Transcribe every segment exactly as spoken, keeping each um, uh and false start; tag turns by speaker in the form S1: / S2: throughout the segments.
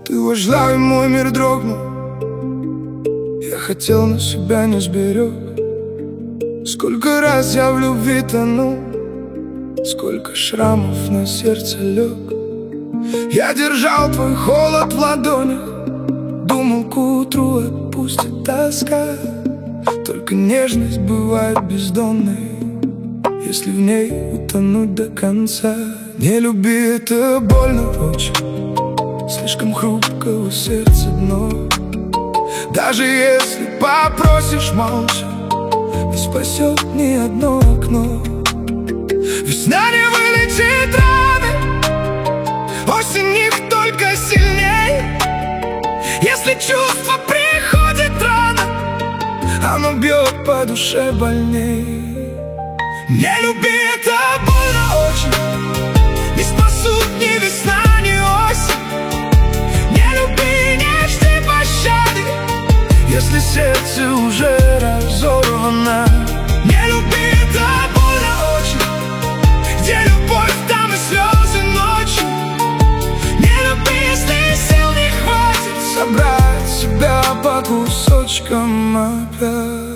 S1: Ты вошла, и мой мир дрогнул. Я хотел, но себя не сберег. Сколько раз я в любви тонул, сколько шрамов на сердце лег. Я держал твой холод в ладонях, думал, к утру отпустит тоска. Только нежность бывает бездонной, если в ней утонуть до конца. Не люби, это больно очень, слишком хрупко у сердца дно. Даже если попросишь молча, не спасет ни одно окно. Весна не вылечит раны, осень их только сильней. Если чувство приходит рано, оно бьет по душе больней. Не люби, это больно очень, не спасут ни весна, ни осень. Не люби, не жди пощады, если сердце уже разорвано. Не люби, это больно очень, где любовь, там и слезы ночью. Не люби, если сил не хватит собрать себя по кусочкам опять.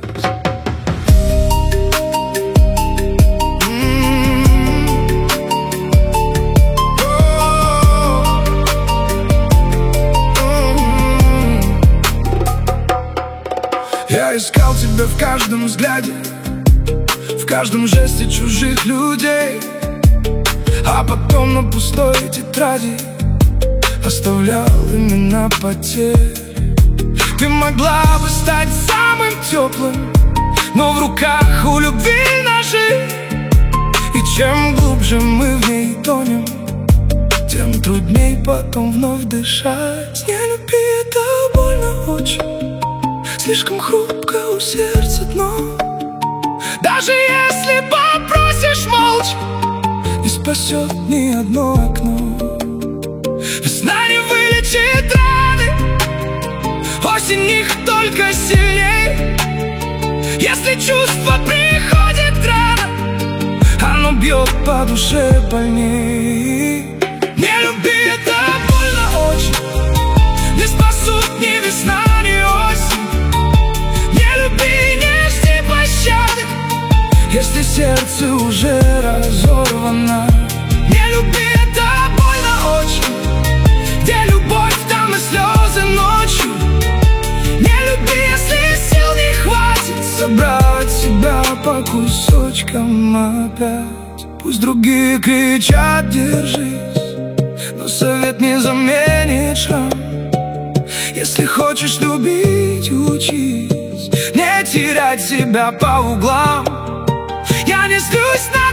S1: Я искал тебя в каждом взгляде, в каждом жесте чужих людей, а потом на пустой тетради оставлял имена потерь. Ты могла бы стать самым теплым, но в руках у любви ножи. И чем глубже мы в ней тонем, тем трудней потом вновь дышать. Не люби, это больно очень, слишком хрупко у сердца дно. Даже если попросишь молча, не спасет ни одно окно. Весна не вылечит раны, осень их только сильней. Если чувство приходит рано, оно бьет по душе больней. Не люби, это больно очень, не спасут ни весна, ни осень. Не люби, не жди пощады, если сердце уже разорвано. Не люби, это больно очень, где любовь, там и слезы ночью. Не люби, если сил не хватит собрать себя по кусочкам опять. Пусть другие кричат «держись», но совет не заменит шрам. Если хочешь любить, учись не терять себя по углам. Я не злюсь на